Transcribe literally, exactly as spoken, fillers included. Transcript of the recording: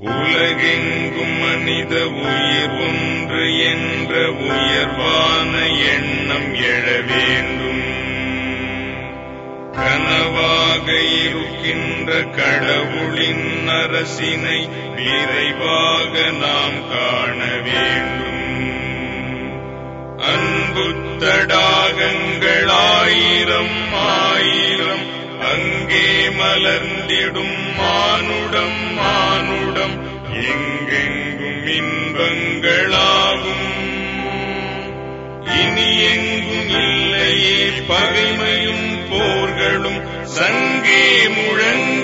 உலகெங்கும் மனித உயிர் ஒன்று என்ற உயர்வான எண்ணம் எழ வேண்டும். கனவாக இருக்கின்ற கடவுளின் அரசினை விரைவாக நாம் காண வேண்டும். அன்பு தடாகங்கள் ஆயிரம் ஆயிரம் அங்கே மலர்ந்திடும் மானுடம் மானுடம் எங்கெங்கும் இன்பங்களாகும். இனி எங்கும் இல்லையே பகைமையும் போர்களும் சங்கே முழங்க